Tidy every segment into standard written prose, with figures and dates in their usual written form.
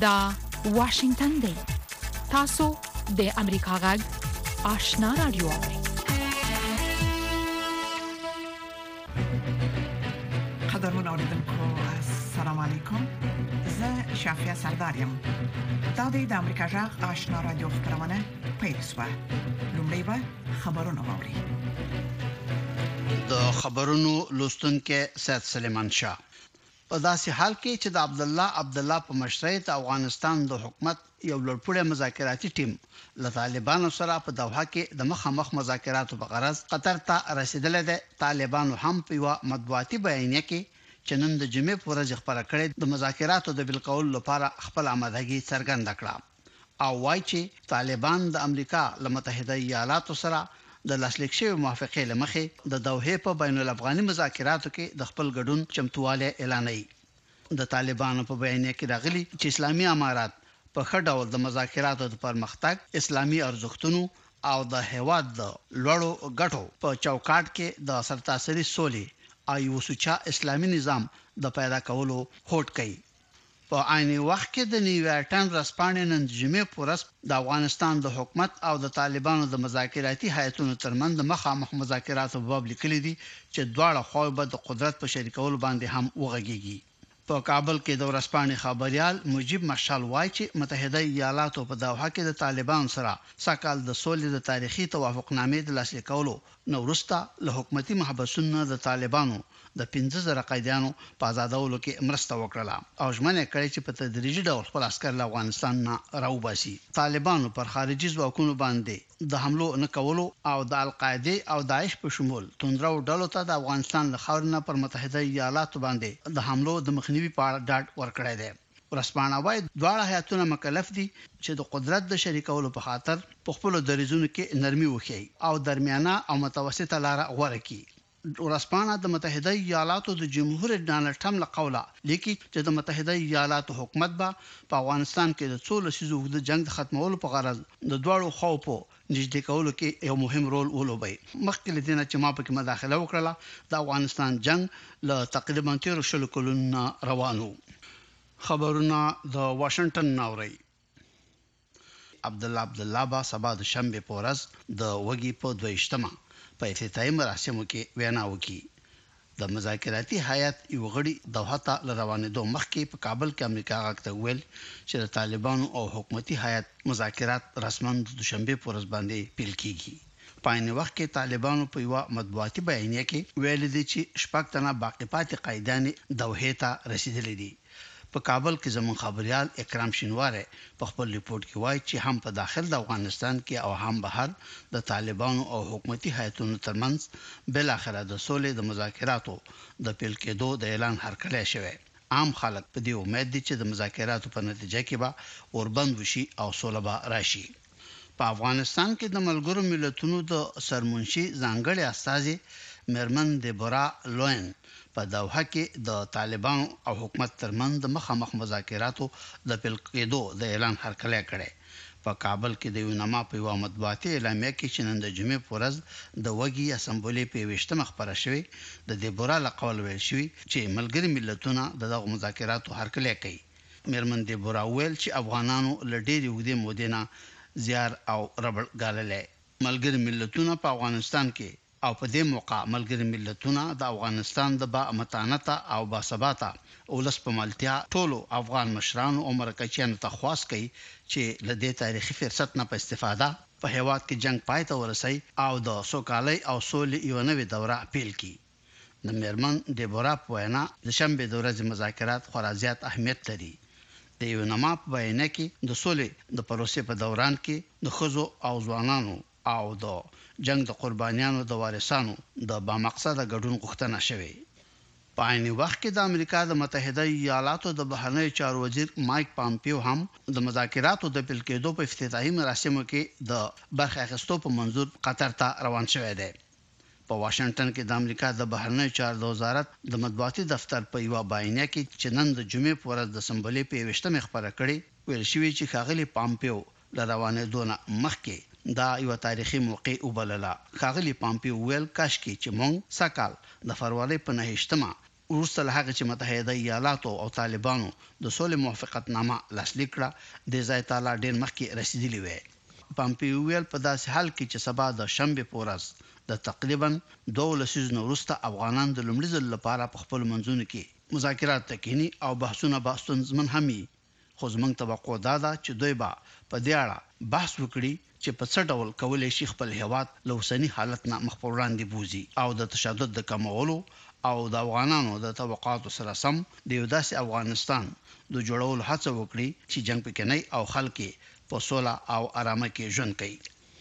دا واشنگتن دی. تاسو د امریکا غږ آشنا رادیو. قدرمن اوریدونکو السلام علیکم. زه شافیا سردارم. دا د امریکا غږ آشنا رادیو خبرونه پیښه. لومړی به خبرونه واوري. د خبرونو لوستونکو سید سلیمان شاه. په داسې حال کې چې د عبد الله په مشرۍ د افغانستان د حکومت یو لوړپوړی مذاکراتي ټیم له طالبانو سره په دوحه کې د مخامخ مذاکراتو په غرض قطر ته رسیدلې ده. طالبانو هم په یو مطبوعاتي بیانیه کې چې نن د جمعې په ورځ خبره کړې د مذاکراتو د بالکول لپاره خپل آمادګي څرګنده کړه او وایي چې طالبان د امریکا له متحده ایالاتو سره د لاسلیک شوی موافقې لمخې د دوحه په بین الافغاني مذاکراتو کې د خپل ګډون چمتواله اعلانوي. د طالبانو په بیانیه کې راغلي چې اسلامي امارات په خړ ډول د مذاکراتو د پرمختګ، اسلامي ارزښتونو او د هیواد د لوړو ګټو په چوکاټ کې د سرتاسري سولې او یو سوچا اسلامي نظام د پیدا کولو هوډ کوي. په عین وخت کې د نیویارټن رسپانې نن جمعې پورس د افغانستان د حکومت او د طالبانو د مذاکراتي هیئتونو ترمنځ د مخامخ مذاکراتو په باب لیکلي دي چې دواړه خواوې به د قدرت په شریکولو باندې هم وغږیږي. په کابل کې د ورسپانې خبريال مجيب مشال وایي چې متحده ایالاتو په دوحه کې د طالبان سره ساکال د سولې د تاریخي توافقنامې د لاسلیک کولو نو وروسته له حکومتي محبسونو د طالبانو د 15000 قیدیانو په آزادولو کې مرسته وکړه او ژمنه کړې چې په تدریجي ډول خپل عسكر له افغانستان نه راوباسي. طالبانو پر خارجي ځواکونو باندې د حملو نه کولو او د القاعده او داعش په شمول توندرو ډلو ته د افغانستان له خاورنه پر متحده ایالاتو باندې د حملو د مخنیوي په اړه ډاډ ورکړی دی. ورسپانه وايي دواړه هیاتونه مکلف دي چې د قدرت د شریکولو په خاطر په خپل دریزونو کې نرمي وکړي او درمیانه او متوسطه لار غوړه کړي. ورسپانه د متحده ایالاتو د جمهور ډانلډ ټرمپ له قوله لیکي چې د متحده ایالاتو حکومت به په افغانستان کې د څو لسیزو د جنگ ختمولو په غرض د دواړو خواو په نږدې کولو کې یو مهم رول ولوبي. مخکې له دې نه چې ما پکې مداخله وکړه د افغانستان جنگ له تقریبا 13 کلونو روانو. خبرونه د واشنگټن ناوړي. عبد الله با سبا د شنبه په ورځ د وګي په 22مه په افتتاحي مراسمو کې وینا وکړي. د مذاکراتي هیئت یو غړي دوحه ته روانېدو مخکې په کابل کې امریکا غاکته ویل چې د طالبانو او حکومتي هیئت مذاکرات رسماً د دوشنبه په ورځ باندې پیل کیږي. په عین وخت کې طالبانو په یو مطبوعاتي بیانیه کې ویل دي چې شپږ تنه باقی پاتې قیدیان دوحه ته رسیدلي دي. په کابل کې زمون خبريال اکرام شینواره په خپل ریپورت کې وایي چې هم په داخل د افغانستان کې او هم بهر د طالبانو او حکومتي هیئتونو ترمنځ بل اخره د سولې د مذاکراتو د پیل کېدو د اعلان هرکلی شوی. عام خلک په دې امید دي چې د مذاکراتو په نتیجه کې به اوربند وشي او سوله به راشي. په افغانستان کې د ملګرو ملتونو د سرمنشي ځانګړي استازي مرمن دیبورا لوین په دوحه کې د طالبانو او حکومت ترمنځ د مخامخ مذاکراتو د پیل کېدو د اعلان هرکلی کړی. په کابل کې د یونما په یو مطبوعاتي اعلامیه کې چې نن د جمعې په ورځ د وګي اسمبلی په 20مه خبره شوې د دیبورا له قول ویل شوی چې ملګری ملتونه دغه مذاکراتو هرکلی کوي. مرمن دیبورا ویل چې افغانانو له ډېرې وګړي مودینه زیار او ربړ غاللې. ملګری ملتونه په افغانستان کې او په دې موقع ملګری ملتونه د افغانستان د با متانته او با ثباته ولس په ملتیا ټولو افغان مشرانو او مرکچیانو ته خواست کوي چې له دې تاریخي فرصت نه په استفاده په هیواد کې جنگ پای ته ورسي او د سوکالۍ او سولې یو نوې دوره پیل کړي. د مرمن دیبورا په وینا د شنبه د ورځې مذاکرات خورا زیات اهمیت لري. د یونما په بیانیه کې د سولې د پروسې په دوران کې د خزو او ځوانانو او د جنگ د قربانیانو د وارثانو د با مقصده ګډون غوښتنه شوې. په عین وخت کې د امریکا د متحده ایالاتو د بهرنی چارو وزیر مایک پامپیو هم د مذاکراتو د پیل کېدو په افتتاحي مراسمو کې د برخه اخیستو په منظور قطر ته روان شوی دی. په واشنگټن کې د امریکا د بهرنی چارو وزارت د مطبوعاتي دفتر په یو بیانیه کې چې نن د جمعې په ورځ د اسمبلی په 20مه خبره کړې ویل شوی چې ښاغلي پامپیو ل روانېدو نه مخکې دا یو تاریخي موقع وبلله. ښاغلي پامپیو ویل کاشکي چې مونږ سکهال د فروری په 9مه وروسته له هغه چې متحده ایالاتو او طالبانو د سولې موافقتنامه لاسلیک کړه د ځای تعالی ډېر مخکې رسیدلی وي. پامپیو ویل په داسې حال کې چې سبا د شنبه په ورځ د تقریبا 2 لسیزونو وروسته افغانان د لومړي ځل لپاره په خپل منځونو کې مذاکرات تکینی او بحثونه ستونزمن همي، خو زموږ توقع دا ده چې دوی به په دې اړه بحث وکړي چې په څه ډول کولای شي خپل هیواد له اوسني حالت نه مخ په وړاندې بوزي او د تشدد د کمولو او د افغانانو د توقعاتو سره سم د یو داسې افغانستان د جوړولو هڅه وکړي چې جنگ پکې نه او خلک په سوله او آرامه کې ژوند کوي.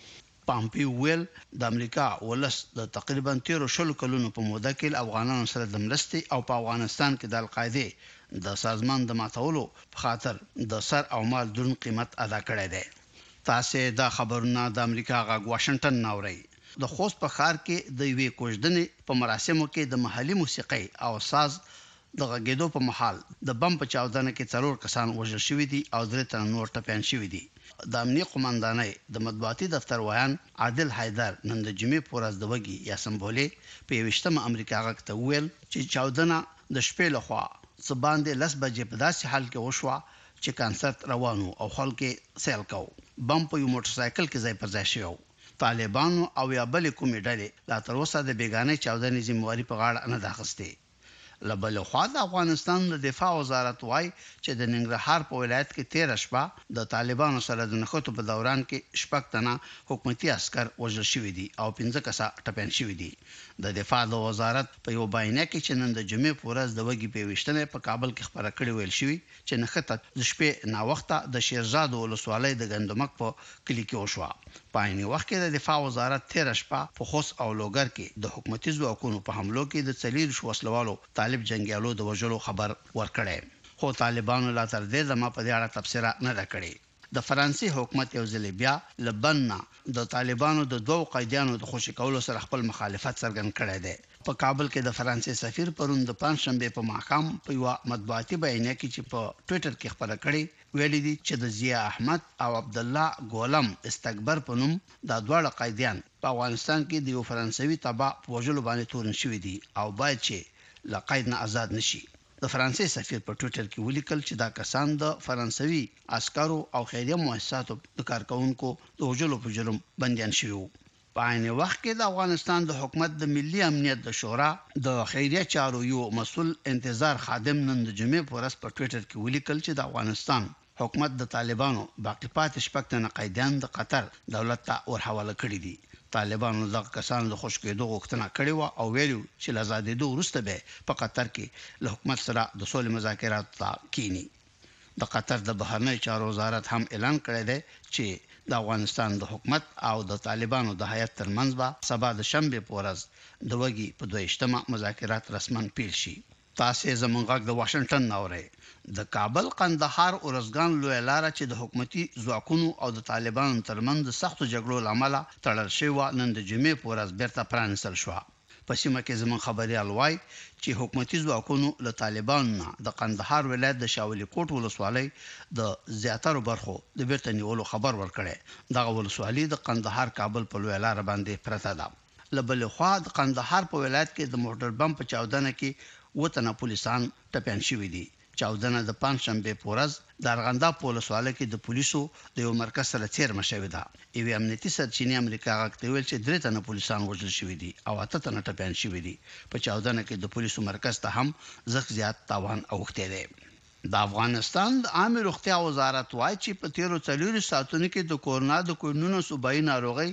پامپیو ویل د امریکا ولس د تقریبا 13 کلونو په موده کې افغانانو سره د مرستې او په افغانستان کې د القاعده د سازمان د ماتولو په خاطر د سر او مال درن قیمت ادا کړی دی. تاسو دا خبرونه د امریکا غږ واشنگټن ناوړي. د خوست په ښار کې د یوې کوژدنې په مراسمو کې د محلي موسیقي او ساز د غږېدو په محل د بم په چاودنه کې 4 کسان وژل شوي دي او 3 تن نور ټپيان شوي دي. د امنیت قومندانۍ د مطبوعاتي دفتر ویان عادل حیدر نن د جمعې په ورځ د وګي یا سمبولې په 21مه امریکا غږ ته ویل چې چاودنه د شپې لخوا څه باندې 10 بجې په داسې حال کې وشوه چې کانسرت روانو او خلک سیل کو. بم په یو موټر سایکل کې ځای پر ځای شو. طالبانو او یا بل کومې ډلې لا تر اوسه د بیگانه چاودنې ذمہواری په غاړه نه ده اخیستې. لبل خو د افغانستان د دفاع وزارت وای چې د ننګرهار په ولایت کې 13 شپه د طالبانو سره د نښتو په دوران کې شپږ تنه حکومتي عسكر وژل شوي دي او 15 کسه ټپيان شوي دي. د دفاع د وزارت په یو بیان کې چې نن د جمعې په ورځ د وګي په وشتنه په کابل کې خبره کړې ویل شوی چې نښته د شپې نا وخته د شیرزاد ولسوالۍ د غندمک په کلی کې وشوه. په عین وخت کې د دفاع وزارت 13 شپه په خوست او لوګر کې د حکومتي ځواکونو په حملو کې د 4 وسلوالو طالب جنگیالو د وژلو خبر ورکړی، خو طالبانو لا تر دې دمه په دې اړه تبصره نه کړې. د فرانسې حکومت یو ځل بیا لبنان د طالبانو د 2 قیدیانو د خوشی کولو سره خپل مخالفت څرګند کړی دی. په کابل کې د فرانسې سفیر پرون د پنځشنبه په ماښام په یو مطبوعاتي بیان کې چې په ټوئیټر کې خبره کړې ویلي دي چې د ضیا احمد او عبد الله ګولم استکبر په نوم د دوه قیدیان په افغانستان کې د یو فرانسوي تبع په وژلو باندې تورن شوی دي او باید چې له قید نه آزاد نشي. د فرانسې سفیر په ټوئیټر کې ولیکل چې دا کسان د فرانسوي عسکرو او خیریه مؤسساتو د کارکونکو د وژلو په جرم بنديان شوی. په عین وخت کې د افغانستان د حکومت د ملي امنیت د شورا د خیریه چارو یو مسول انتظار خادم نن د جمعې په ورځ په ټوئیټر کې ولیکل چې د افغانستان حکومت د طالبانو باقی پاتې شپږ تنه قیدیان د قطر دولت ته ورحواله کړي دي. طالبانو د کسانو د خوشکېدو غوښتنه کړې و او ویلو چې له آزادېدو وروسته به په قطر کې له حکومت سره د سولې مذاکرات کینی. د قطر د بهرنی چارو وزارت هم اعلان کړی دی چې د افغانستان د حکومت او د طالبانو د هیئت ترمنځ به سبا د شنبه په ورځ د وګي په 22مه مذاکرات رسمن پیل شي. تاسو زموږ غږ د واشنگټن ناوړئ. د کابل قندهار اورزګان لوی لار چې د حکومتي ځواکونو او د طالبانو ترمنځ د سختو جګړو لامل تړل شوی نن د جمعې په ورځ بیرته پرانیستل شو. په سیمه کې زموږ خبريال وای چې حکومتي ځواکونو له طالبانو د قندهار ولایت د شاولي کوټ ولسوالۍ د زیاتره برخو د بیرته نیولو خبر ورکړي. دغه ولسوالۍ د قندهار کابل په لوی لار باندې پرته ده. لبل خو د قندهار په ولایت کې د موټر بم په چاودنه کې وطن پولیسان ټپيان شوي دي. چاودنه د پنځشنبه په ورځ د ارغنداب په ولسوالۍ کې د پولیسو د یو مرکز سره څیرمه شوې ده. ایوه امنیتي سرچینې امریکا غاکته ویل چې 3 تنه پولیسان وژل شوي دي او 8 تنه ټپيان شوي دي. په چاودنه کې د پولیسو مرکز ته هم زخ زیات تاوان اوښتی دی. د افغانستان د عامه روغتیا وزارت وایي چې په 13 ساعتونو کې د کورونا د کوډونو صوبایي ناروغي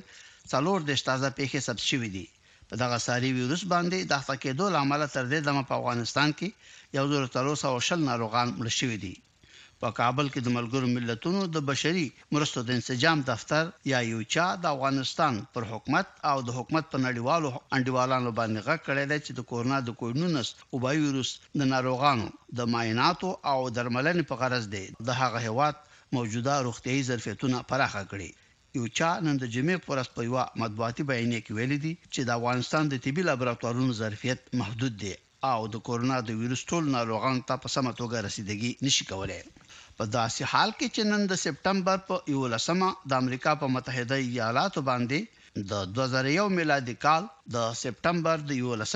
4 تازه پیښې ثبت شوې دي. په دغه ساري وایروس باندې د اخته کېدو لامل تر دې دمه په افغانستان کې 1300 ناروغان مړ شوي دي. په کابل کې د ملګرو ملتونو د بشري مرستو د انسجام دفتر یا یوچا د افغانستان پر حکومت او د حکومت په نړیوالو انډیوالانو باندې غږ کړی دی چې د کورونا د کوډونس او وایروس د ناروغانو د معایناتو او درملنې په غرض دی د هغه هیواد موجوده روغتيایي ظرفیتونه پراخه کړي. یوچا نن د جمعې پر ورځ په یو مطبوعاتي بیان کې ویلي دي چې د افغانستان د طبي لابراتوارونو ظرفیت محدود دی او د کورونا د وایروس ټول ناروغانو ته په سمه توګه رسیدګي نشي کولای. په داسې حال کې چې نن د سپټمبر په 11مه د امریکا په متحده ایالاتو باندې د 2001 میلادي کال د سپټمبر د 11مه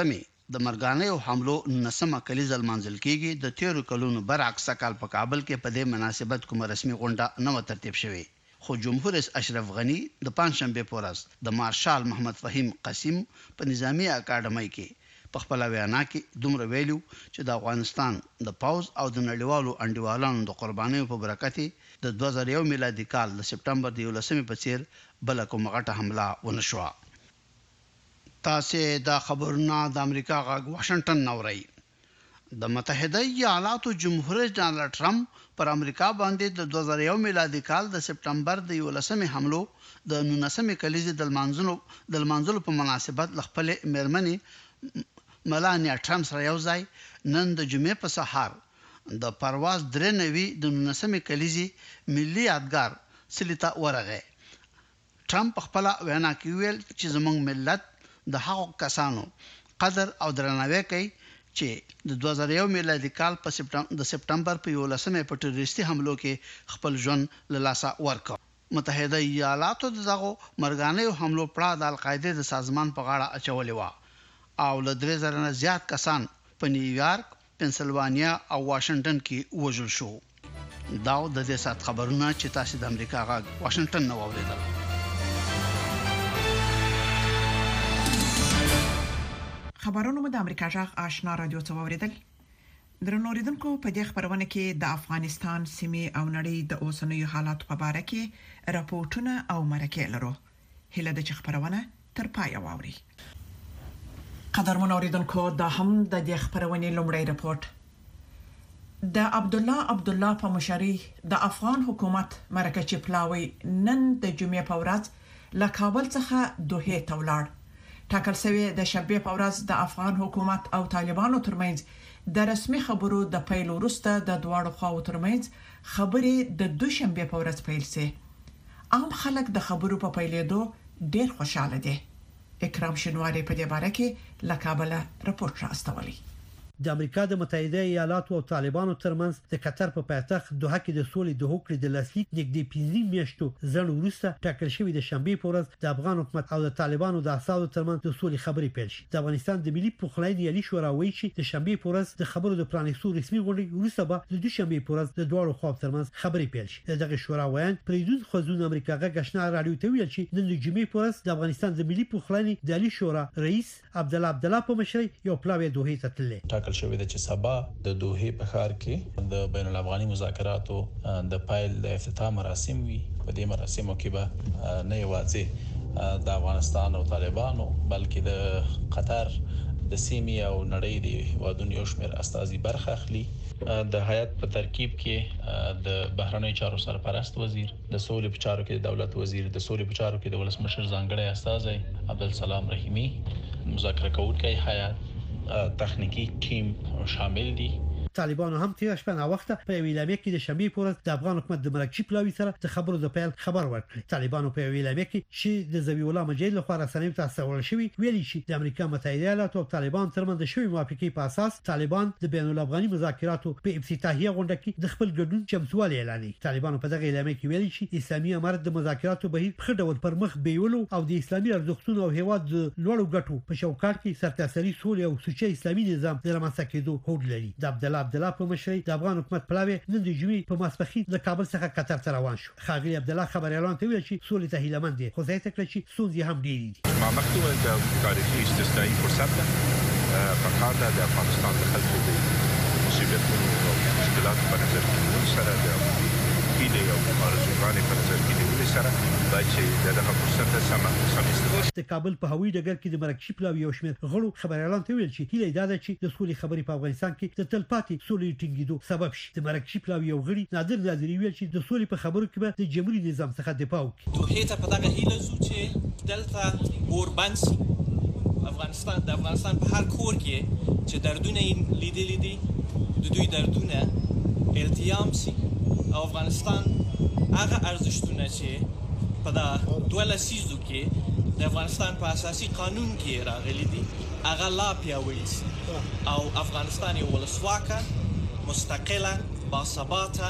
د مرګانه او حملو نسمه کلیزه منځل کېږي د 13 کلونو برعکس کال په کابل کې په دې مناسبت کوم رسمي غونډه نه ترتیب شوې خو جمهور رئیس اشرف غنی د پنځشنبه په ورځ د مارشال محمد فهیم قاسم په نظامی اکاډمۍ کې په خپل وینا کې دومره ویلو چې د افغانستان د پاوز او د نړیوالو انډیوالانو د قربانیو په برکت د 2001 میلادي کال د سپټمبر د 11 په څیر بل کومه غټه حمله ونشوه. تاسو د خبرونه د امریکا غږ واشنگټن نوري. د متحده ایالاتو جمهور رئیس ډانلډ ټرمپ پر امریکا باندې د 2001 میلادي کال د سپټمبر د 11 حملو د 19 کلیزې د منځلو په مناسبت خپل مېرمنې ملانیا ټرمپ سره یو ځای نن د جمعې په سهار د پرواز درنوي د 19 کلیزې ملي یادګار سلیتا ورغه. ټرمپ خپل وینا کې ویل چې زموږ ملت د هغو کسانو قدر او درناوی کوي چې د 2001 میلادي کال په سپټمبر په 11 په ټیرریستي حملو کې خپل ژوند له لاسه ورکړ. متحده ایالاتو دغه مرګانه حملو پړه د القاعده د سازمان په غاړه اچولې و او له 3000 نه زیات کسان په نیویارک، پنسلوانیا او واشنگټن کې وژل شو. دا د دې سات خبرونه چې تاسو د امریکا غږ واشنگټن نو اوریدل. خبرونه د امریکا غږ آشنا رادیو څخه اوریدل. درنوریدونکو په دې خبرونه کې د افغانستان سیمې او نړۍ د اوسنیو حالاتو په اړه کې راپورټونه او مرکې لرو. هله د خبرونه تر پای واوري. قدرمن اوریدونکو دا هم د دې خبرونه لومړی راپورټ. د عبدالله په مشرۍ د افغان حکومت مرکه چپلاوي نن د جمعې په ورځ له کابل څخه دوحه ته ولاړ. ټاکل شوی د شنبه په ورځ د افغان حکومت او طالبانو ترمنځ د رسمي خبرو د پیل وروسته د دواړو خواو ترمنځ خبرې د دوشنبه په ورځ پیل شي. عام خلک د خبرو په پیلېدو ډېر خوشاله دي. اکرام شنواری په دې باره کې له کابل راپورټ راستولی. د امریکا د متحده ایالاتو او طالبانو ترمنځ د قطر په پایتخت دوحه کې د سولې د هوکړې د لاسلیک نږدې 15 میاشتو ځنډ وروسته ټاکل شوی د شنبه په ورځ د افغان حکومت او د طالبانو د اساسو ترمنځ د سولې خبرې پیل شي. د افغانستان د ملي پخلاینې عالی شورا وایي چې د شنبه په ورځ د خبرو د پرانیستو رسمي غونډې وروسته به د دوشنبه په ورځ د دواړو خواو ترمنځ خبرې پیل شي. دغه شورا وایي پریدون خوځون امریکا غږ آشنا رادیو ته ویل چې د جمعې په ورځ د افغانستان د ملي پخلاینې د عالی شورا رئیس عبدالله په مشرۍ یو پلاوی دوحه ته تللی. ټاکل شوی د چې سبا د دوحه په ښار کې د بین الافغاني مذاکراتو د پایل د افتتاح مراسم وي. په دې مراسمو کې به نه یوازې د افغانستان او طالبانو بلکې د قطر د سیمې او نړۍ د وادونو یو شمېر استازي برخه اخلي. د هیئت په ترکیب کې د بهرنی چارو سرپرست وزیر، د سولې په چارو کې د دولت وزیر، د سولې په چارو کې د ولسمشر ځانګړی استازی عبدالسلام رحیمی، مذاکره کوونکی هیئت، تخنیکی ټیم شامل دي. طالبانو هم تیر شپه وخت په ویلامه کې د شنبه په ورځ د افغان حکومت د مرکچی پلاوی سره د خبرو د پیل خبر ورکړ. طالبانو په ویلامه کې چې د زوی الله مجید له خوا رسنیو ته استول شوی ویلي چې د امریکا متحده ایالاتو او طالبان ترمنځ د شوی موافقې په اساس طالبان د بین الافغاني مذاکراتو په افتتاحیه غونډه کې د خپل ګډون چمتووالی اعلانوي. طالبانو په دغه اعلامیه کې ویلي چې اسلامي امارت د مذاکراتو بهیر په ډول پر مخ بیولو او د اسلامي ارزښتونو او هیواد د لوړو ګټو په شوکات کې سرتاسري سولې او سوچه اسلامي نظام د رامنځته کېدو هوډ لري. د عبدالله په مشرۍ د افغان حکومت پلاوی نن د جمعې په ماسپخین د کابل څخه قطر ته روان شو. خاغلی عبدالله خبر اعلان ته ویل چې سولې ته هیله مند دي خو ځای ته کړی چې ستونزې هم ډېرې دي. ما مخکې ویل د تاریخي استثنائي فرصت ده په کار د افغانستان د خلکو د مصیبتونو او مشکلاتو په نظر کې نیول سره د هیلې او ارزوګانې په نظر کې نیول سره باید چې دغه فرصت سم استفاده. د کابل په هوایي ډګر کې د مرکچی پلاوی یو شمېر غړو خبر اعلان ته ویل چې هیله ده چې د سولې خبرې په افغانستان کې د تلپاتې سولې ټینګېدو سبب شي. د مرکچی پلاوی یو غړي نادر نادری ویل چې د سولې په خبرو کې به د جمهوریت نظام څخه دفاع وکړي. دوحه ته په دغه هیله زو چې دلته اوربند شي. د افغانستان په هر کور کې چې دردونه لیدلې دي د دوی دردونه التیام شي او افغانستان هغه ارزښتونه چې په دا 2 لسیزو کې د افغانستان په اساسي قانون کې راغلي دي هغه لا پیاوړي شي او افغانستان یو ولسواکه، مستقله، باثباته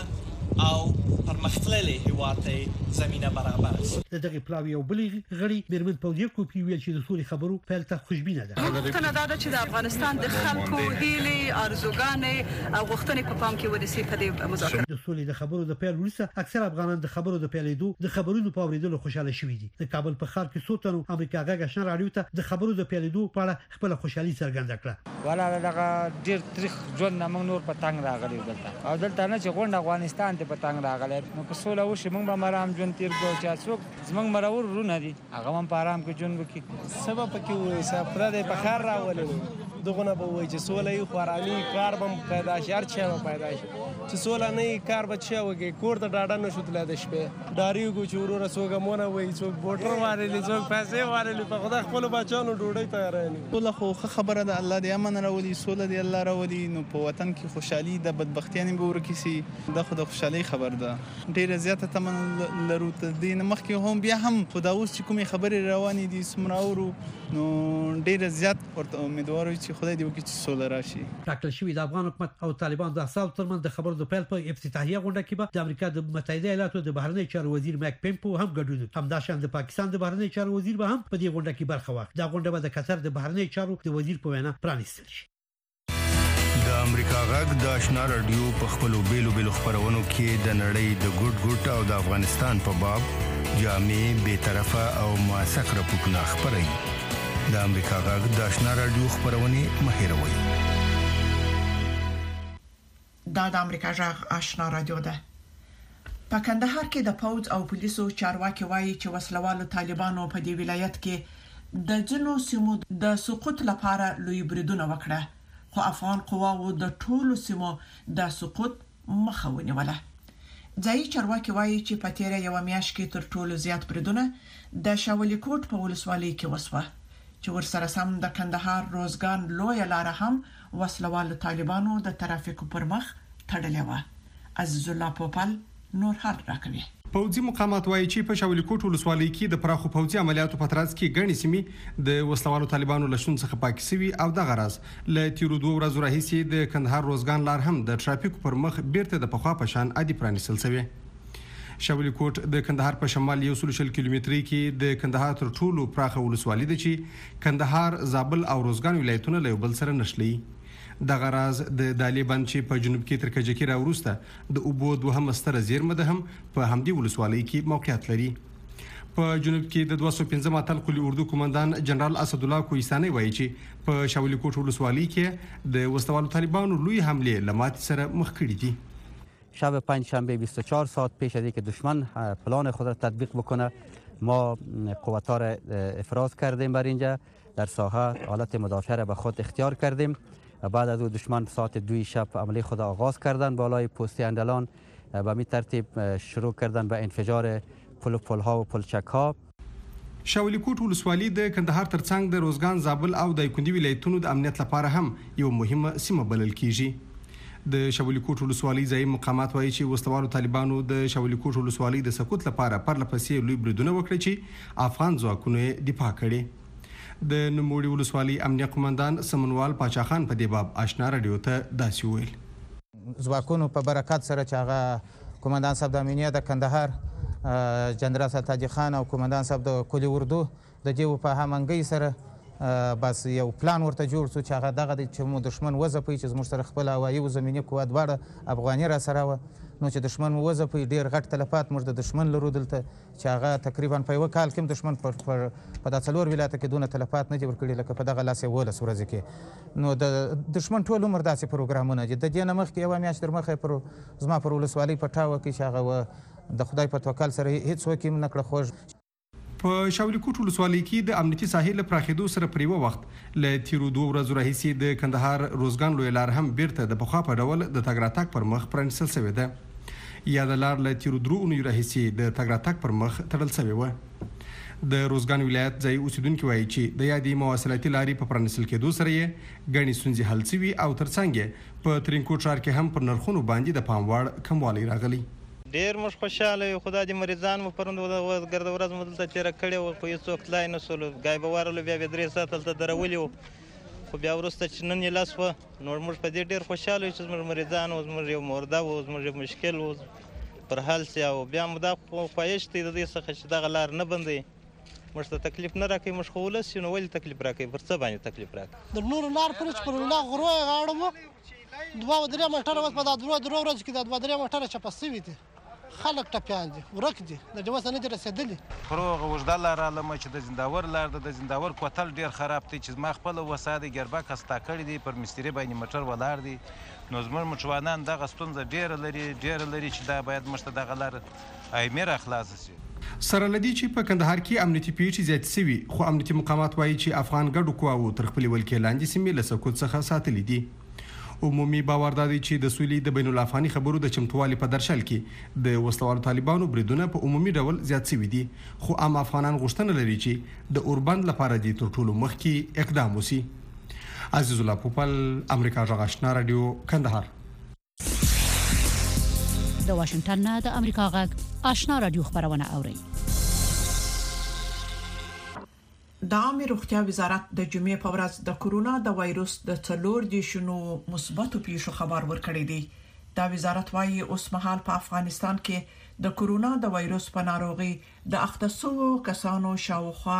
او پرمختللي هیواد ته زمينه برابر شي. دغه پلاوی او بلې غړي میرمن پوزیو کوپی ویل چې د سولې خبرو پیل ته خوشبینه ده. غوښتنه دا ده چې د افغانستان د خلکو هیلې ارزوګانې او غوښتنې په پام کې ونیسي په دې مذاکره. د سولې د خبرو د پیل وروسته اکثر افغانان د خبرو د پیلېدو د خبرونو په اوریدلو خوشاله شوي دي. د کابل په ښار کې څو تنو امریکا غږ آشنا رادیو ته د خبرو د پیلېدو په اړه خپل خوشحالي څرګنده کړه. ولا دغه ډیر تاریخ ژوند موږ نور په تنګ راغلی دلته او دلته نه چې غونډه افغانستان ته په تنګ راغلی نو که سوله وشي موږ به مرام ژوند تیر کوو چې څوک زموږ مرور ورونه دي هغه هم په آرام کې ژوند وکړي. سبب پکې وایي سفره د بخار راولي دغه به وایي چې سوله یو خوراني کار به پیدا شي هر چا به پیدا شي چې سوله نه کار به چا وږي کور ته ډاډه نشو تللی د شپې ډاریږو چې وروره څوک مونه وایي څوک بوټر والي څوک پیسې والي په خدای خپلو بچیانو ډوډۍ تیاروي. سوله خو ښه خبره ده الله دې امن راولي سوله دې الله راولي نو په وطن کې خوشحالي د بدبختیانې به ورکې سي دا خو د خوشحالۍ خبر ده. ډېره زیاته تمن لرو تر دې نه مخکې هم بیا هم خو دا اوس چې کومې خبرې روانې دي څومره اورو نو ډېره زیات ورته امیدوار یو چې خدای دې وکړي چې سوله راشي. ټاکل شوی د افغان حکومت او طالبان د احزاب ترمنځ د خبرو د پیل په افتتاحیه غونډه کې به د امریکا د متحده ایالاتو د بهرنی چارو وزیر مایک پمپو هم ګډون وکړي. همداشان د پاکستان د بهرنی چارو وزیر به هم په دې غونډه کې برخه واخلي. دا غونډه به د قطر د بهرنی چارو د وزیر په وینا پرانیستل شي. د امریکا غږ د آشنا رادیو په خپلو بیلو خبرونو کې د نړۍ د ګډ او د افغانستان په باب جامع بې طرفه او موثق راپورټونه خبري. د امریکا غږ د آشنا رادیو خبرونه مهیروي. دا د امریکا غږ آشنا رادیو ده. په کندهار کې د پوز او پولیسو چارواکي وایي چې وسلوالو طالبانو په دې ولایت کې د جنو سیمو د سقوط لپاره لوی بریدونه وکړه خو افغان قواو د ټولو سیمو د سقوط مخه ونیوله. ځای چارواکي وایي چې په تیره یو میاشت کې تر ټولو زیات بریدونه د شاولي کوټ په ولسوالۍ کې وسوه چې ورسره سم د کندهار روزګان لوی لار هم وسلوالو طالبانو د ترافیکو پر مخ تړلې و. عزیز الله پوپل نور حال راکوي. پوځي مقامات وایي چې په شاولي کوټ ولسوالۍ کې د پراخو پوځي عملیاتو په ترڅ کې ګڼې سیمې د وسلوالو طالبانو له شون څخه پاکې شوي او د غرض له تیرو 2 ورځو راهیسې د کندهار روزګان لار هم د ترافیکو پر مخ بیرته د پخوا په شان عادي پرانیستل شوی. شاولي کوټ د کندهار په شمال 140 کیلومتري کې د کندهار تر ټولو پراخه ولسوالۍ ده چې کندهار، زابل او روزګان ولایتونه له بل سره نښلي. د غراز د طالبان چې په جنوب کې تر کجکي را وروسته د اوبو دوهم ستره زیرمه ده هم په همدې ولسوالۍ کې موقعیت لري. په جنوب کې د 215 اتل قلی اردو کمانډان جنرال اسد الله کوهستاني وایي چې په شاولي کوټ ولسوالۍ کې د وسلوالو طالبانو لوی حمله لمات سره مخ کړي دي. شب پنجشنبه 24 ساعت پیش از اینکه دشمن پلان خود را تطبیق بکنه ما قوت‌ها را افراز کردیم بر اینجا در ساحه حالت مدافعه را به خود اختیار کردیم. بعد از دشمن ساعت 2 شب عملی خود آغاز کردن بالای پست اندلان به این ترتیب شروع کردن به انفجار پل‌ها و پلچک‌ها. شاولي کوټ ولسوالۍ د کندهار ترڅنګ د روزګان، زابل او دایکندي ولایتونو د امنیت لپاره هم یو مهمه سیمه بلل کیږي. د شاولي کوټ ولسوالۍ ځای مقامات وایي چې وسلوالو طالبانو د شاولي کوټ ولسوالۍ د سقوط لپاره پرلپسې لوی بریدونه وکړي چې افغان ځواکونو دفاع کړي. د نوموړي ولسوالۍ امنیه قومندان سمنوال پاچا خان په دې باب آشنا رادیو ته داسې وویل. ځواکونو په برکت سره چې هغه قومندان صاحب د امنیه د کندهار جنرال ستاجي خان او قومندان صاحب د کلی اردو د دې په همنګۍ سره بس یو پلان ورته جوړ شو چې هغه دغه چې مو دشمن وځپي چې زموږ سره خپل هوایي او زمینی قوت دواړه افغاني را سره و نو چې دشمن مو وځپي ډیر غټ تلفات موږ د دشمن لرو دلته چې هغه تقریبا په یو کال کې دشمن په د څلور ولایت کې دونه تلفات نه دي ورکړي لکه په دغه لاس 11 ورځې کې نو د دشمن ټول عمر داسې پروګرامونه دي. د دې نه مخکې یو میاشت تر مخه پر زما پر ولسوالۍ په ټاوه کې چې هغه د خدای په توکل سره هیڅ وکیم نه کړ خوږ. په شاولي کوټ ولسوالۍ کې د امنیتي ساحې له پراخېدو سره پر یو وخت له تیرو 2 ورځو راهیسې د کندهار روزګان لوی لار هم بیرته د پخوا په ډول د تګ راتګ پر مخ پرانیستل شوې ده. یا د لار له تیرو 3 اونیو راهیسې د تګ راتګ پر مخ تړل شوې وه. د روزګان ولایت ځای اوسیدونکي وایي چې د یادې مواصلاتي لارې په پرانیستل کېدو سره یې ګڼې ستونزې حل شوي او ترڅنګ یې په ترینکوټ ښار کې هم پر نرخونو باندې د پام وړ کموالی راغلی. ډیر موږ خوشاله یو خدای دې مریضان مو پرون ګرد ورځ مو دلته تېره کړې وه خو هېڅوک تلای نه شولو ګای به ورغلو بیا به 3 ساعته هلته درولي وو خو بیا وروسته چې نن یې لس وه نو موږ په دې ډېر خوشاله یو چې زموږ مریضان وو زموږ یو مرده وو زموږ یو مشکل وو پر حل سي او بیا مو دا خواهش دی د دې څخه چې دغه لار نه بندي موږ ته تکلیف نه راکوي موږ خو ولس یو نو ولې تکلیف راکوي پر څه باندې تکلیف راکوي د نور لار پرې پر ولا غرو غاړم دوه درې موټر اوس په دا درو ورځ کې دا دوه درې موټر چپه سوي دي خلک ټپیان دي ورک دي د جواز نه دي رسیدلي پروغه وژدا لار علم چې د زنداور لار د زنداور کوتل ډیر خراب دي چې ما خپل وساده ګربا کستا کړی دي پر مستری باندې موټر ولار دي نو زموږ مچوانان دغه ستونزه ډیر لري چې دا باید مشته دغه لار ایمر اخلاص شي سره لدی چې په کندهار کې امنیتي پیښې زیات شوي خو امنیتي مقامات وایي چې افغان ګډو قواو تر خپل ولکې لاندې سیمې له سقوط څخه ساتلې دي عمومي باور دی چې د سولې د بین الافغاني خبرو د چمتووالي په درشل کې د وسلوالو طالبانو بریدونه په عمومي ډول زیات شوي دي خو عام افغانان غوښتنه لري چې د اوربند لپاره د تر ټولو مخکې اقدام وشي. عزیز الله پوپل، امریکا غږ آشنا رادیو، کندهار. د واشنگټن نه د امریکا غږ آشنا رادیو خبرونه اوري. د عامه روغتیا وزارت د جمعې په ورځ د کورونا د وایروس د 4 مثبتو پیښو خبر ورکړی دی. دا وزارت وايي اوس مهال په افغانستان کې د کورونا د وایروس په ناروغي د اختصو کسانو شاوخوا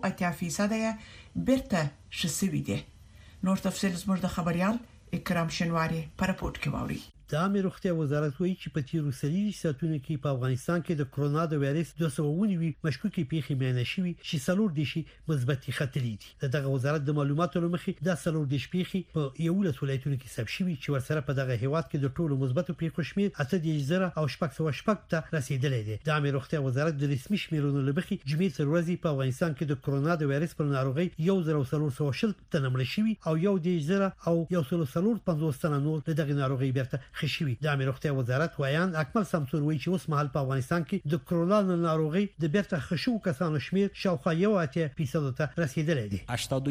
1.8% بیرته شسوي دي. نور تفصیل زموږ د خبريال اکرام شنواری په رپورت کې ووري. د عامه روغتیا وزارت وایي چې په تیرو 30 ساعتونو کې په افغانستان کې د کورونا د وایرس 290 مشکوکې پیښې معاینه شوې چې 4 مثبت ختلې دي. دغه وزارت د معلوماتو لمخې د 4 پیښې په 11 ولایتونو کې ثبت شوې چې ورسره په دغه هیواد کې د ټولو مثبتو پیښو شمېر 8,000 او 600 ته رسیدلی دی. د عامه روغتیا وزارت د رسمي شمیرونو لمخې جمعې تر ورځې په افغانستان کې د کورونا د وایرس پر ناروغي 1,400 تنه مړ شوي او 1,000 او 1,450 تنه نور دغه ناروغي بیرته خښوي. د امیر روغتیا وزارت وایان اکمل سمسور وایي چې اوس مهال په افغانستان کې د کورونا ناروغي د بیرته خښو کسانو شمیر شاوخوا 1% ته رسیدلی دی.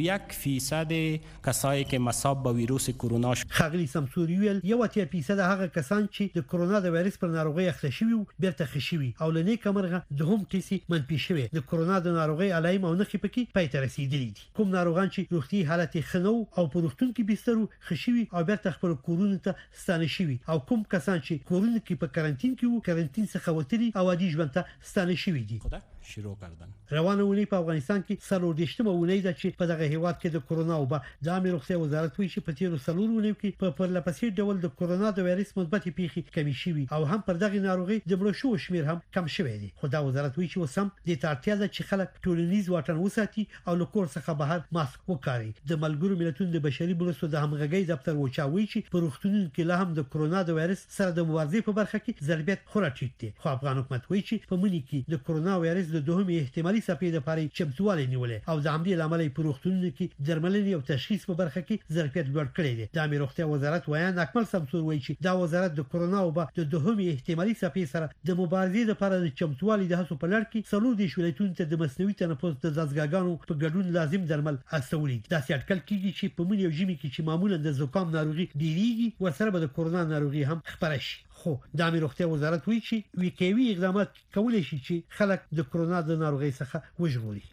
81% کسایی که مصاب به ویروس کرونا خغلی سمسور ویل 1% هغه کسان چې د کورونا د وایرس پر ناروغي اخته شوي بیرته خښوي او لنی کمرغه د هم کیسي منفي شوي. د کورونا د ناروغي علائم او نښې پکې پای ته رسیدلي دي. کوم ناروغان چې روغتي حالت خنو او په روغتون کې بستر خښوي او بیرته خپل کورونه ته ستانه شوي او کوم کسان چې کورونه کې په کارانتین کې وو کارانتین څخه وتلي او عادي ژوند ته ستانه شوي دي. شروع کردن. روانه ونی په افغانستان کې 4 ونی ده چې په دغه هیواد کې د کورونا او د عامه روغتیا وزارت وایي چې په تیرو 4 ونیو کې په پرلپسې ډول د کورونا د وایرس مثبت پیښې کمی شوي او هم پر دغه ناروغي د مړو شو شمیر هم کم شوی دی. خو دا وزارت وایي چې وسم د ترتیب ده چې خلک ټولنیز واټن وساتي او له کور څخه بهر ماسک وکاري. د ملګرو ملتونو د بشري مرستو د همغږي دفتر وچاوي چې په روغتونونو کې له هم د کورونا د وایرس سره د مبارزې په برخه کې ضربیت خورا ټیټ دی. خو افغان حکومت وایي چې په منی کې د کورونا وایرس د دوهم احتمالي څپې لپاره چمتووالی نیولې او د عملي لامل په روغتونونو کې درملنې او تشخیص په برخه کې ظرفیت لوړ کړی دی. د امیر روغتیا وزارت وایي اکمل سمسور وایي چې دا وزارت د کورونا او د دوهم احتمالي څپې سره د مبارزې لپاره د چمتووالی د هڅو په لړ کې څلور د شولایتونو ته د مصنوعي تنفس د دستګاګانو په ګډون لازم درمل استولي. دا سیاټکل کېږي چې په منی او ژمي کې چې معمولا د زکام ناروغي ډیریږي ورسره به د کورونا ناروغي هم خپره شي. خو د امیر روغتیا وزارت وایي چې وکوي اقدامات کولای شي چې خلک د کورونا د ناروغي څخه وژغوري.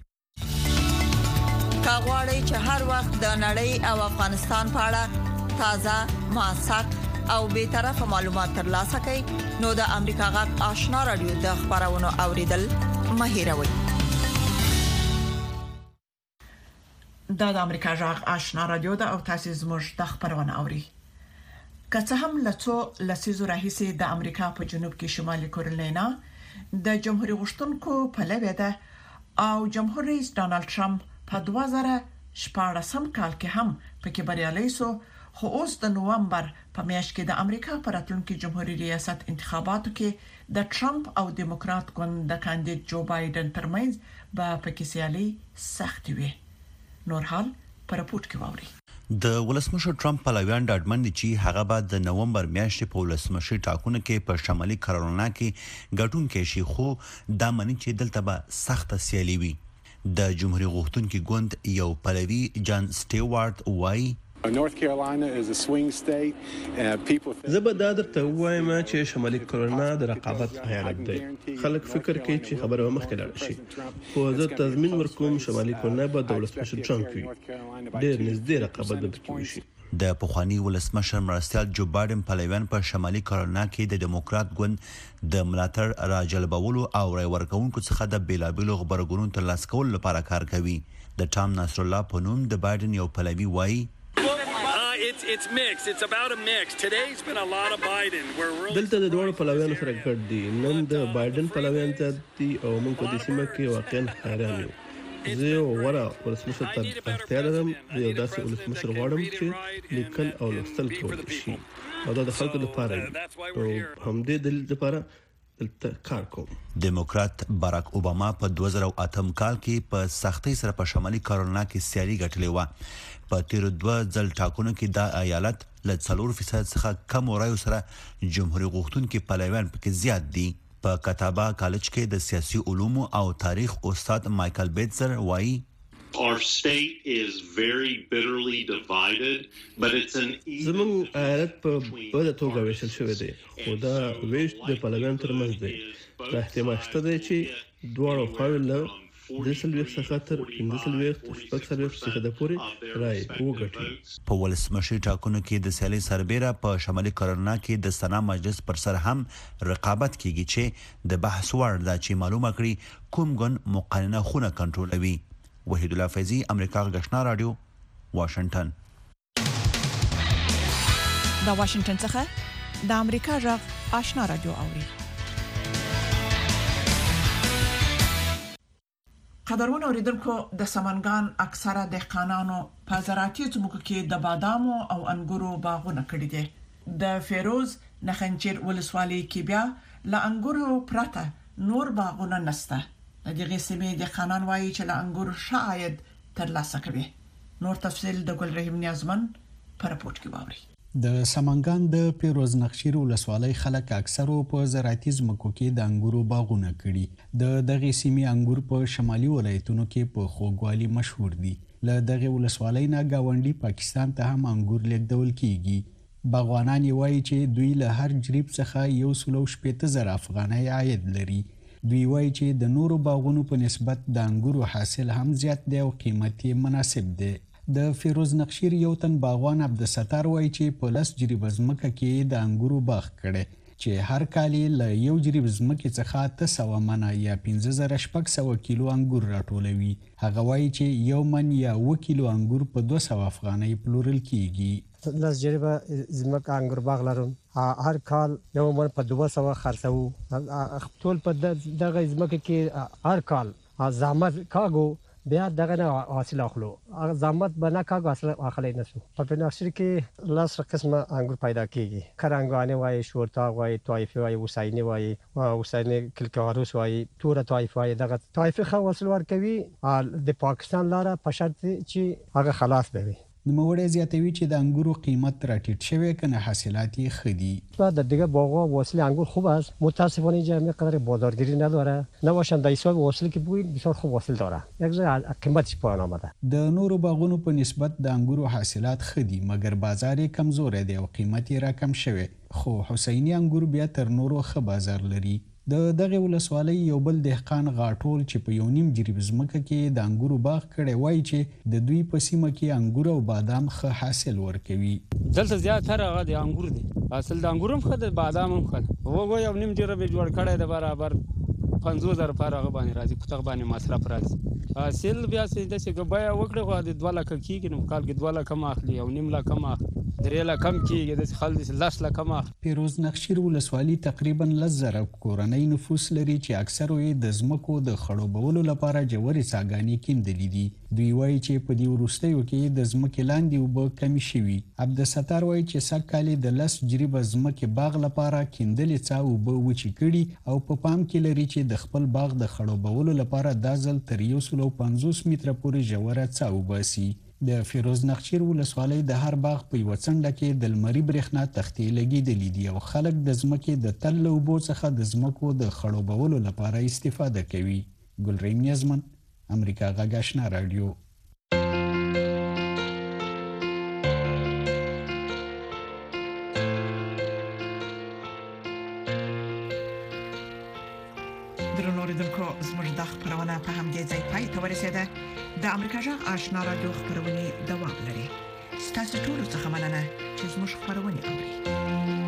کاغوري چې هر وخت د نړۍ او افغانستان په اړه تازه موثق او به طرفه معلومات ترلاسه کړئ نو د امریکا غږ آشنا رادیو د خبرونو اوریدل مه هیروئ. د امریکا غږ آشنا رادیو د او تاسو زموږ د خبرونه اوري. که څه هم لڅو لسیزو راهیسې د امریکا په جنوب کې شمالي کیرولینا د جمهوریت غوښتونکو په لوي ده او جمهور رئیس ډانلډ ټرمپ په 2014 کال کې هم پکې بریالي سو. خو اوس د نوومبر په میاشت کې د امریکا په راتلونکي جمهوریت ریاست انتخاباتو کې د ټرمپ او دیموکرات ګوند د کاندید جو بایدن ترمنځ به پکې سیالي سخت وي. نور حال پر رپورت کې ووري. د ولسمشر ټرمپ پلویان ډاډمن دي چې هغه بعد د نوومبر میاشتې په ولسمشر ټاکنو کې په شمالي کیرولینا کې ګټون کې شي خو دا معنی چې دلته به سخت سیالي وي. د جمهوریت غوښتونکي ګوند یو پلوي جان سټیوارت وایي North Carolina is a swing state. زه به دا درته وایم چې شمالي کیرولینا د رقابت ایالت دی. خلک فکر کوي چې خبره به مخکې لاړه شي. خو زه تضمین ورکوم شمالي کیرولینا به د ولسمشر ټرمپ وي. ډېر نږدې رقابت به پکې وشي. د پخوانی ولسمشر مرستیال جو بایدن پلویان په شمالي کارولینا کې د دیموکرات ګوند د ملاتړ راجلبولو او رای ورکونکو څخه د بیلابیلو خبرګونونو ترلاسه کولو لپاره کار کوي. د ټام نصر الله په نوم د بایدن یو پلوي وایي It's mixed. It's about a mix. Today's been a lot of Biden. دلته د دوه پلویانو سره ګډ دي. نن د بایدن پلویان ته دي او موږ په دې سیمه کې واقعا حیران یو. زه یو وړه ولسمشر ته اړتیا لرم. زه یو داسې ولسمشر غواړم چې لیکل او لوستل کولی شي او دا د خلکو لپاره او همدې دلیل لپاره کار کوم. دیموکرات باراک اوباما په 2008 کال کې په سختۍ سره په شمالي کارولینا کې سیالي ګټلې و. په تیرو 2 ځل ټاکنو کې دا ایالت له 4% څخه کم رایو سره جمهوریت غوښتونکي پلویان پکې زیات دي. په کتابا کالج کې د سیاسي علومو او تاریخ استاد مایکل بیتزر وایي Our state is very bitterly divided, but it's an زمون ایالت په بده توګه ویشل شوی دی خو دا ویش د پارلمان ترمنځ دی. دا احتمال شته دی چې دواړو خواوې له 10 څخه تر 15 څخه د پورې رای وګټي. په ولسمشر ټاکنو کې د سیالي سربېره په شمالي کارولینا کې د سنا مجلس پر سر هم رقابت کیږي چې د بحث وړ ده چې معلومه کړي کوم ګوند مقننه خونه کنټرولوي. وحید الله فیضی، امریکا غږ رادیو، واشنگټن. د واشنگټن څخه د امریکا غږ آشنا رادیو اوري. قدرون اوریدونکو، د سمنګان اکثره دهقانانو په زراعتي ځمکو کې د بادامو او انګورو باغونه کړي دي. د فیروز نخنچیر ولسوالۍ کې بیا له انګورو پرته نور باغونه نشته. د دې سیمې دهقانان وایي چې له انګورو شاید ترلاسه کوي. نور تفصیل د ګل رحیم نیازمن پر راپورټ کې باوري. د سمنګان د پیروز نخشیر ولسوالۍ خلک اکثرو په زراعتي ځمکو کې د انګورو باغونه کړي. د دغه سیمې انګور په شمالي ولایتونو کې په خوږوالي مشهور دي. له دغه ولسوالۍ نه گاونډي پاکستان ته هم انګور لیږدول کیږي. باغوانان وایي چې دوی له هر جریب څخه 170,000 افغانۍ عاید لري. دوی وایي چې د نورو باغونو په نسبت د انګورو حاصل هم زیات دی او قیمت یې مناسب دی. د فیروز نخشیر یو تن باغوان عبدالستار وایي چې په 10 جریب ځمکه کې د انګورو باغ کړي چې هر کال له یو جریب ځمکې څخه 800 منه یا 15600 کیلو انګور راټولوي. هغه وایي چې یو من یا 1 کیلو انګور په 200 افغانۍ پلورل کیږي. 10 جریب ځمکه انګور باغ لرم. هر کال یو من په 200 خرڅو. ټول په دغه ځمکه کې هر کال زحمت کاغو بیا دغه نه حاصل اخلو. زحمت بنا کاغو حاصل اخلي نشو. په نخشیر کې لاس قسمه انګور پیدا کیږي. کرنګانه وای، شورتا وای، طایفه وای، حسینی وای، حسینی کلکاروس وای، تور طایفه وای. دغه طایفه خو حاصل ورکوي د پاکستان لاره په شرط چې هغه خلاص دی. نوموړی زیاتوي چې د انګورو قیمت راټیټ شوی کنه حاصلات یې خدي. در دیگه باغ‌ها واصل انگور خوب است. متاسفانه اینجا مقدار بازارگیری نداره. نباشند در حساب واصل که بوید بسیار خوب واصل داره. یک ذره قیمتش پایین آمده. د نورو باغونو په نسبت د انګورو حاصلات خدي مګر بازار کمزور دی او قیمت یې راکم شوی. خو حسینی انګور بیا تر نورو ښه بازار لري. د دغه ولسوالۍ یو بل دهقان غاټول چې په 1.5 جریب ځمکه کې د انګورو باغ کړي وایي چې د دوی په سیمه کې انګور او بادام ښه حاصل ورکوي. دلته زیاتره هغه د انګور دي. حاصل د انګور هم ښه د بادام هم ښه. وګورئ یو نیم جریب جوړ کړی د برابر 50,000 پر هغه باندې راځي. په تغ باندې مصرف راځي. حاصل بیا چې د څه بیا وکړي خو د 2 لک کېږي نو کال کې 2 لک کم اخلي او نیم لک کم اخلي. 3 لک کم کېږي د خلک 10 لک کم اخلي. پیروز نخشیر ولسوالۍ تقریبا 10,000 کورنۍ نفوس لري چې اکثره یې د ځمکو د خړوبولو لپاره جوړې څاګانې کیندلې دي. دوی وایي چې په دې وروستیو کې د ځمکې لاندې اوبه کمې شوي. عبدالستار وایي چې سږ کال د 10 جریبه ځمکې باغ لپاره کیندلې څا اوبه وچې کړي او په پام کې لري چې د خپل باغ د خړوبولو لپاره دا ځل تر 150 متره پورې ژوره څا وباسي. د فیروز نخشیر ولسوالۍ د هر باغ په یو څنډه کې د لمري برېښنا تختې لګېدلې دي او خلک د ځمکې د تل له اوبو څخه د ځمکو د خړوبولو لپاره استفاده کوي. ګلریم نیازمن، امریکا غږ آشنا رادیو. د امریکا جغ آشنا رادیو خبرونه دوام لري. ستاسو ټول څه مننه چې زموږ خبرونه اوري